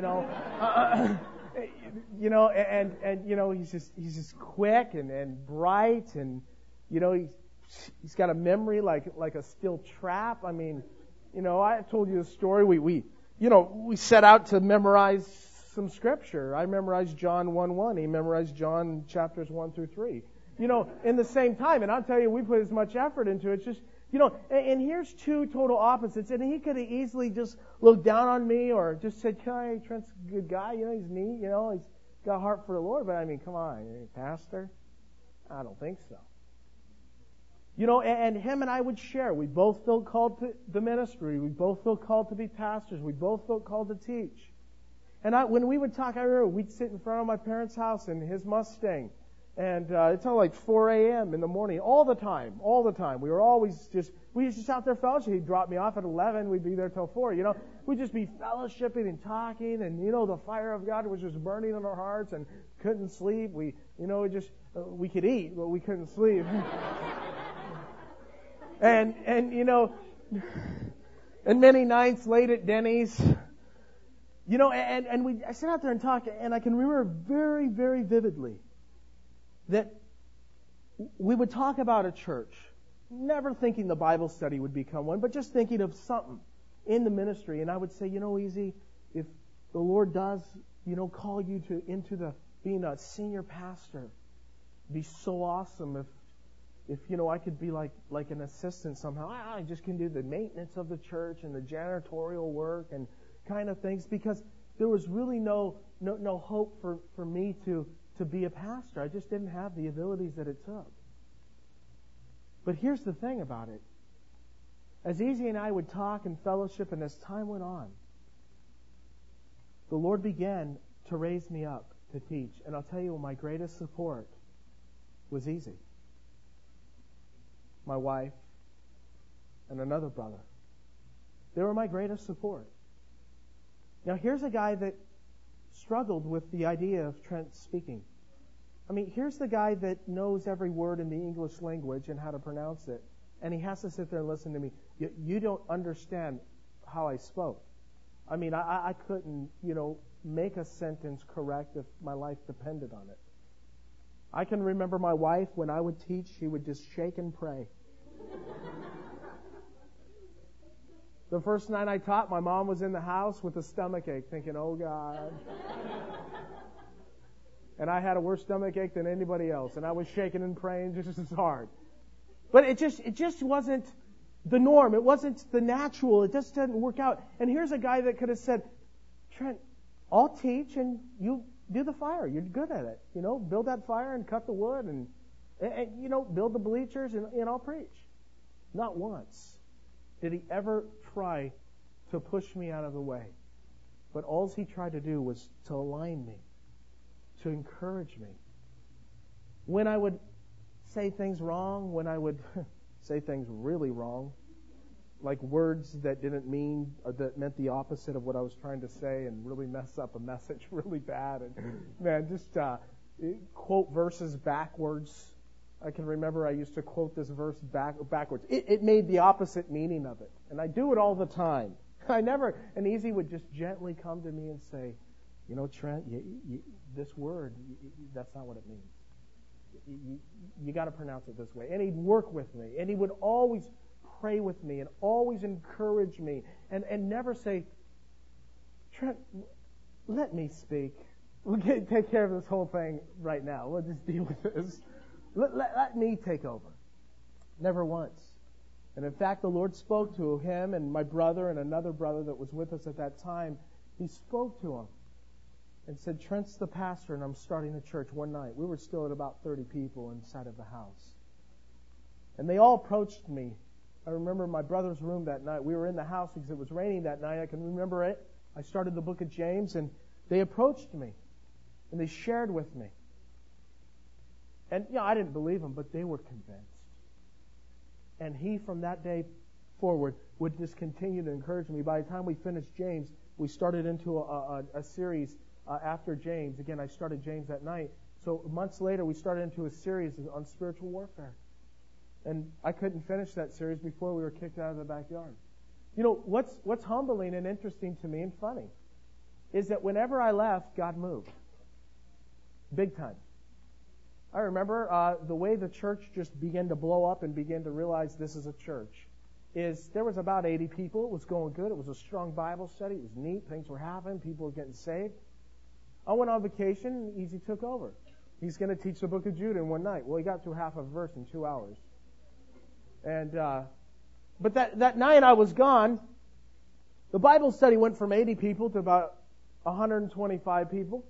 He's just quick and bright, and he's got a memory like a steel trap. I mean, I told you the story. We set out to memorize some scripture. I memorized John 1:1. He memorized John chapters 1 through 3. In the same time. And I'll tell you, we put as much effort into it. Just, and here's two total opposites. And he could have easily just looked down on me or just said, hey, Trent's a good guy. He's neat. He's got a heart for the Lord. But I mean, come on, pastor? I don't think so. And him and I would share. We both felt called to the ministry. We both felt called to be pastors. We both felt called to teach. And when we would talk, I remember we'd sit in front of my parents' house in his Mustang, And it's all like 4 a.m. in the morning, all the time. We were always we used to out there fellowship. He'd drop me off at 11. We'd be there till 4. We'd just be fellowshipping and talking. And, the fire of God was just burning in our hearts and couldn't sleep. We could eat, but we couldn't sleep. and many nights late at Denny's, I sit out there and talk, and I can remember very, very vividly that we would talk about a church, never thinking the Bible study would become one, but just thinking of something in the ministry. And I would say, Easy, if the Lord does, call you into being a senior pastor, it'd be so awesome if I could be like an assistant somehow. I just can do the maintenance of the church and the janitorial work and kind of things, because there was really no hope for me to be a pastor. I just didn't have the abilities that it took. But here's the thing about it. As Easy and I would talk and fellowship, and as time went on, the Lord began to raise me up to teach. And I'll tell you, my greatest support was Easy, my wife, and another brother. They were my greatest support. Now, here's a guy that struggled with the idea of Trent speaking. Here's the guy that knows every word in the English language and how to pronounce it, and he has to sit there and listen to me. You don't understand how I spoke. I couldn't, make a sentence correct if my life depended on it. I can remember my wife, when I would teach, she would just shake and pray. The first night I taught, my mom was in the house with a stomachache, thinking, oh, God. And I had a worse stomachache than anybody else, and I was shaking and praying just as hard. But it just wasn't the norm. It wasn't the natural. It just didn't work out. And here's a guy that could have said, Trent, I'll teach and you do the fire. You're good at it. Build that fire and cut the wood and build the bleachers and I'll preach. Not once did he ever try to push me out of the way. But all he tried to do was to align me, to encourage me. When I would say things wrong, when I would say things really wrong, like words that didn't mean, or that meant the opposite of what I was trying to say, and really mess up a message really bad, and just quote verses backwards. I can remember I used to quote this verse backwards. It made the opposite meaning of it, and I do it all the time. And Easy would just gently come to me and say, Trent, this word, that's not what it means. You got to pronounce it this way. And he'd work with me, and he would always pray with me and always encourage me and never say, Trent, let me speak. We'll take care of this whole thing right now. We'll just deal with this. Let me take over. Never once. And in fact, the Lord spoke to him and my brother and another brother that was with us at that time. He spoke to him and said, Trent's the pastor, and I'm starting a church one night. We were still at about 30 people inside of the house. And they all approached me. I remember my brother's room that night. We were in the house because it was raining that night. I can remember it. I started the book of James, and they approached me, and they shared with me. And, I didn't believe them, but they were convinced. And he, from that day forward, would just continue to encourage me. By the time we finished James, we started into a series after James. Again, I started James that night. So months later, we started into a series on spiritual warfare. And I couldn't finish that series before we were kicked out of the backyard. What's humbling and interesting to me and funny is that whenever I left, God moved. Big time. I remember the way the church just began to blow up and began to realize this is a church is there was about 80 people. It was going good. It was a strong Bible study. It was neat. Things were happening. People were getting saved. I went on vacation, and Easy took over. He's going to teach the book of Jude in one night. Well, he got through half a verse in 2 hours. And but that night I was gone. The Bible study went from 80 people to about 125 people.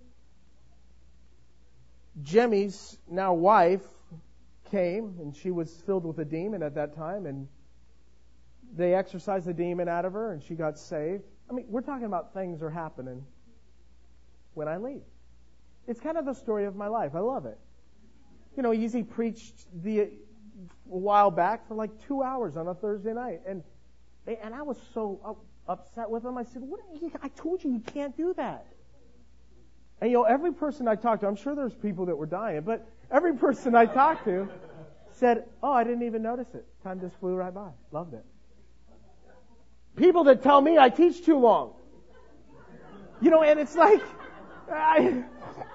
Jimmy's now wife came, and she was filled with a demon at that time, and they exorcised the demon out of her, and she got saved. We're talking about things are happening when I leave. It's kind of the story of my life. I love it. Easy preached a while back for like 2 hours on a Thursday night. And I was so upset with him. I said, I told you can't do that. And every person I talked to, I'm sure there's people that were dying, but every person I talked to said, oh, I didn't even notice it. Time just flew right by. Loved it. People that tell me I teach too long. And it's like, and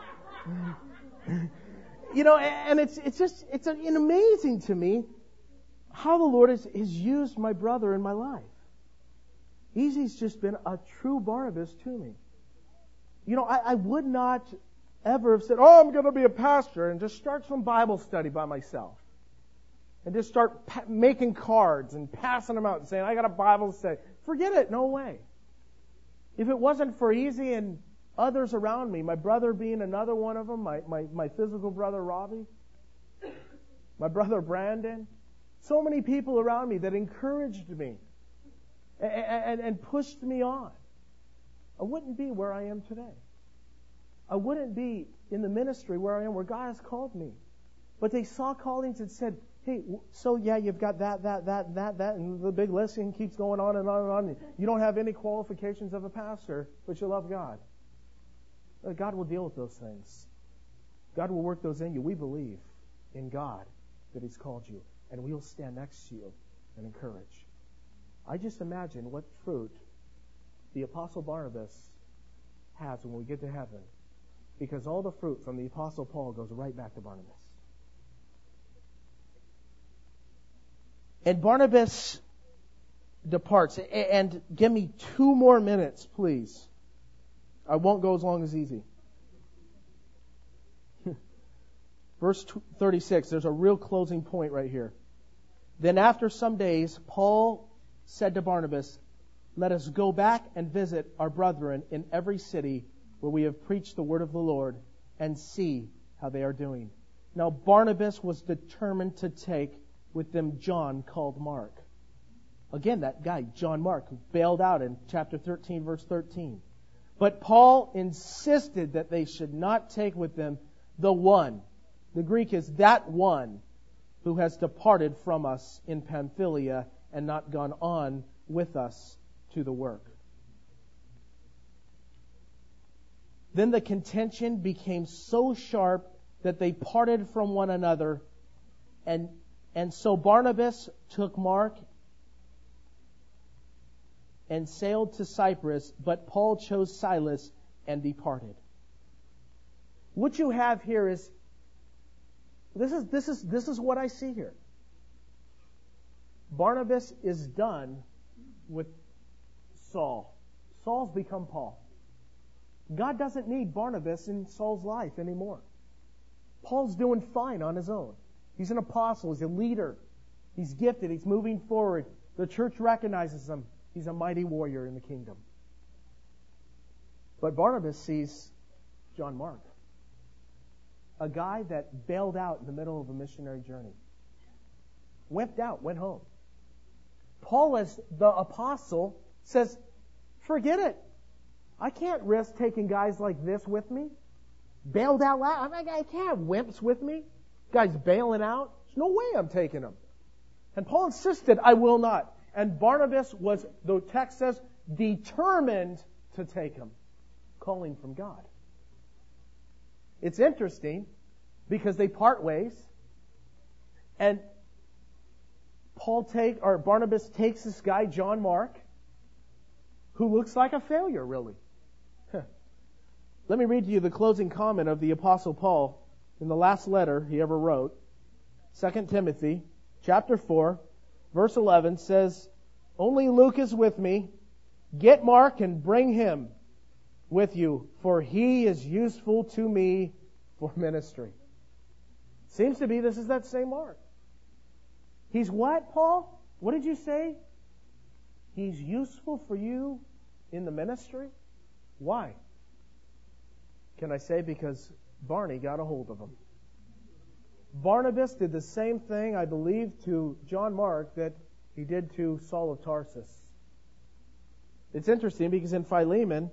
it's amazing to me how the Lord has used my brother in my life. Easy's just been a true Barnabas to me. I would not ever have said, oh, I'm going to be a pastor and just start some Bible study by myself. And just start making cards and passing them out and saying, I got a Bible study. Forget it. No way. If it wasn't for Easy and others around me, my brother being another one of them, my physical brother Robbie, my brother Brandon, so many people around me that encouraged me and pushed me on, I wouldn't be where I am today. I wouldn't be in the ministry where I am, where God has called me. But they saw callings and said, hey, so yeah, you've got that, and the big listing keeps going on and on and on. You don't have any qualifications of a pastor, but you love God. God will deal with those things. God will work those in you. We believe in God that He's called you, and we will stand next to you and encourage. I just imagine what fruit the Apostle Barnabas has when we get to heaven, because all the fruit from the Apostle Paul goes right back to Barnabas. And Barnabas departs. And give me 2 more minutes, please. I won't go as long as Easy. Verse 36, there's a real closing point right here. Then after some days, Paul said to Barnabas, let us go back and visit our brethren in every city where we have preached the word of the Lord and see how they are doing. Now Barnabas was determined to take with them John called Mark. Again, that guy, John Mark, who bailed out in chapter 13, verse 13. But Paul insisted that they should not take with them the one. The Greek is that one who has departed from us in Pamphylia and not gone on with us to the work. Then the contention became so sharp that they parted from one another, and so Barnabas took Mark and sailed to Cyprus, but Paul chose Silas and departed. What you have here is this is what I see here. Barnabas is done with Saul. Saul's become Paul. God doesn't need Barnabas in Saul's life anymore. Paul's doing fine on his own. He's an apostle. He's a leader. He's gifted. He's moving forward. The church recognizes him. He's a mighty warrior in the kingdom. But Barnabas sees John Mark, a guy that bailed out in the middle of a missionary journey. Wimped out, went home. Paul, as the apostle, says, forget it. I can't risk taking guys like this with me. Bailed out loud. I can't have wimps with me. Guys bailing out. There's no way I'm taking them. And Paul insisted, I will not. And Barnabas was, the text says, determined to take him. Calling from God. It's interesting because they part ways. And Barnabas takes this guy, John Mark, who looks like a failure, really. Let me read to you the closing comment of the Apostle Paul in the last letter he ever wrote. 2 Timothy chapter 4, verse 11 says, only Luke is with me. Get Mark and bring him with you, for he is useful to me for ministry. Seems to be this is that same Mark. He's what, Paul? What did you say? He's useful for you in the ministry? Why? Can I say because Barney got a hold of him. Barnabas did the same thing, I believe, to John Mark that he did to Saul of Tarsus. It's interesting because in Philemon,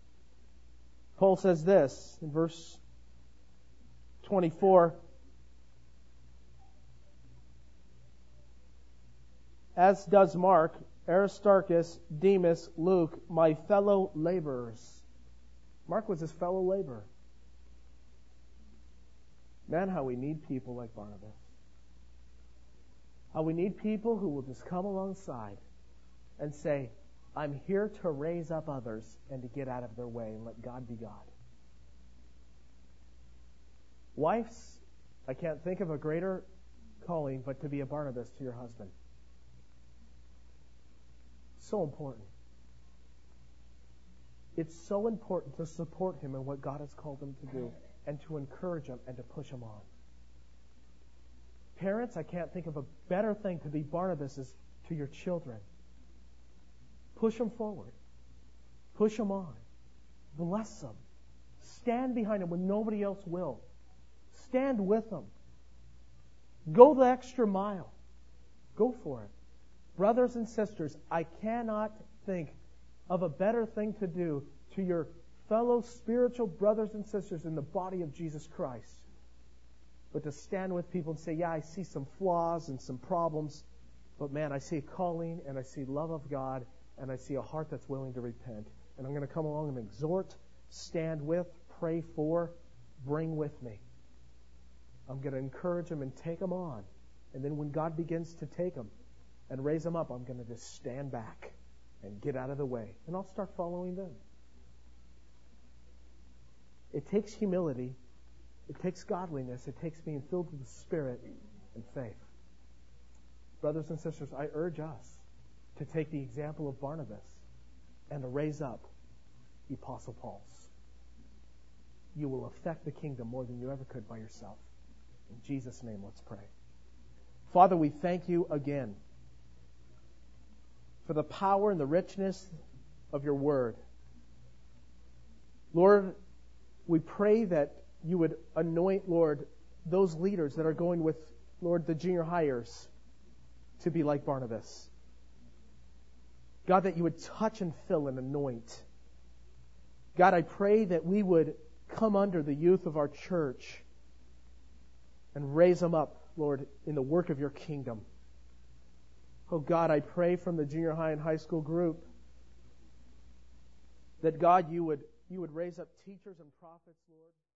Paul says this in verse 24, as does Mark, Aristarchus, Demas, Luke, my fellow laborers. Mark was his fellow laborer. Man, how we need people like Barnabas. How we need people who will just come alongside and say, I'm here to raise up others and to get out of their way and let God be God. Wives, I can't think of a greater calling but to be a Barnabas to your husband. So important. It's so important to support him in what God has called him to do and to encourage him and to push him on. Parents, I can't think of a better thing to be Barnabases to your children. Push them forward. Push them on. Bless them. Stand behind them when nobody else will. Stand with them. Go the extra mile. Go for it. Brothers and sisters, I cannot think of a better thing to do to your fellow spiritual brothers and sisters in the body of Jesus Christ, but to stand with people and say, yeah, I see some flaws and some problems, but man, I see a calling and I see love of God and I see a heart that's willing to repent. And I'm going to come along and exhort, stand with, pray for, bring with me. I'm going to encourage them and take them on. And then when God begins to take them and raise them up, I'm going to just stand back and get out of the way. And I'll start following them. It takes humility. It takes godliness. It takes being filled with the Spirit and faith. Brothers and sisters, I urge us to take the example of Barnabas and to raise up the Apostle Paul's. You will affect the kingdom more than you ever could by yourself. In Jesus' name, let's pray. Father, we thank you again for the power and the richness of your word. Lord, we pray that you would anoint, Lord, those leaders that are going with, Lord, the junior hires to be like Barnabas. God, that you would touch and fill and anoint. God, I pray that we would come under the youth of our church and raise them up, Lord, in the work of your kingdom. Oh God, I pray from the junior high and high school group that God, you would raise up teachers and prophets, Lord.